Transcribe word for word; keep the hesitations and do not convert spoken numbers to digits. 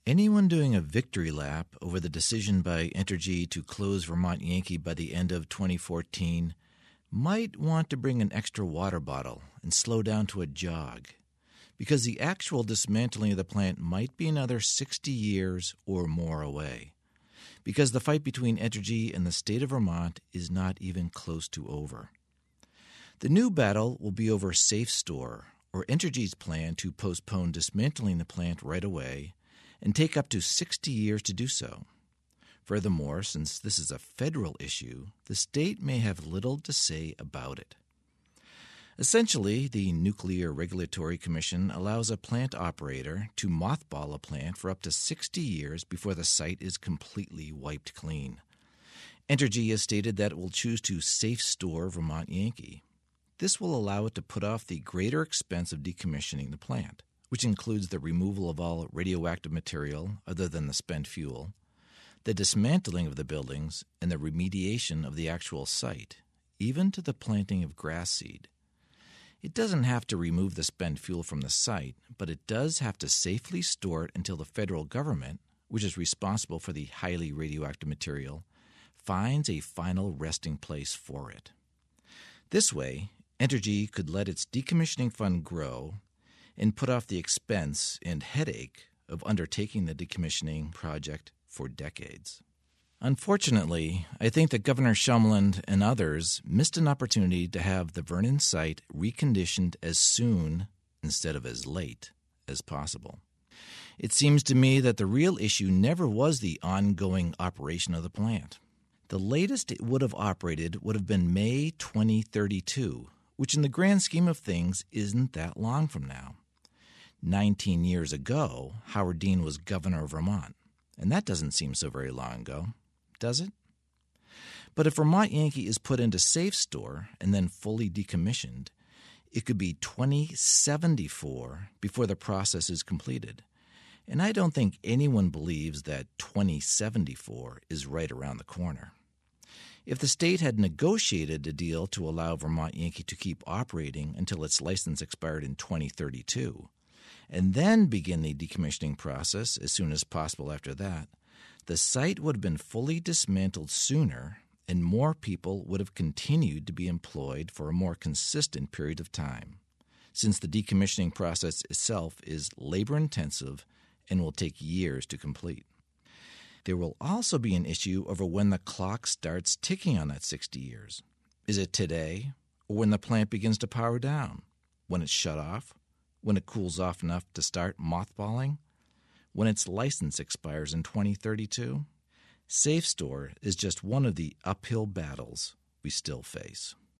Anyone doing a victory lap over the decision by Entergy to close Vermont Yankee by the end of twenty fourteen might want to bring an extra water bottle and slow down to a jog, because the actual dismantling of the plant might be another sixty years or more away, because the fight between Entergy and the state of Vermont is not even close to over. The new battle will be over SafeStore, or Entergy's plan to postpone dismantling the plant right away and take up to sixty years to do so. Furthermore, since this is a federal issue, the state may have little to say about it. Essentially, the Nuclear Regulatory Commission allows a plant operator to mothball a plant for up to sixty years before the site is completely wiped clean. Entergy has stated that it will choose to SafeStore Vermont Yankee. This will allow it to put off the greater expense of decommissioning the plant, which includes the removal of all radioactive material other than the spent fuel, the dismantling of the buildings, and the remediation of the actual site, even to the planting of grass seed. It doesn't have to remove the spent fuel from the site, but it does have to safely store it until the federal government, which is responsible for the highly radioactive material, finds a final resting place for it. This way, Entergy could let its decommissioning fund grow and put off the expense and headache of undertaking the decommissioning project for decades. Unfortunately, I think that Governor Shumlin and others missed an opportunity to have the Vernon site reconditioned as soon, instead of as late, as possible. It seems to me that the real issue never was the ongoing operation of the plant. The latest it would have operated would have been May twenty thirty-two, which in the grand scheme of things isn't that long from now. Nineteen years ago, Howard Dean was governor of Vermont, and that doesn't seem so very long ago, does it? But if Vermont Yankee is put into SafeStore and then fully decommissioned, it could be twenty seventy-four before the process is completed. And I don't think anyone believes that twenty seventy-four is right around the corner. If the state had negotiated a deal to allow Vermont Yankee to keep operating until its license expired in twenty thirty-two, and then begin the decommissioning process as soon as possible after that, the site would have been fully dismantled sooner, and more people would have continued to be employed for a more consistent period of time, since the decommissioning process itself is labor-intensive and will take years to complete. There will also be an issue over when the clock starts ticking on that sixty years. Is it today, or when the plant begins to power down? When it's shut off? When it cools off enough to start mothballing? When its license expires in twenty thirty-two? SafeStore is just one of the uphill battles we still face.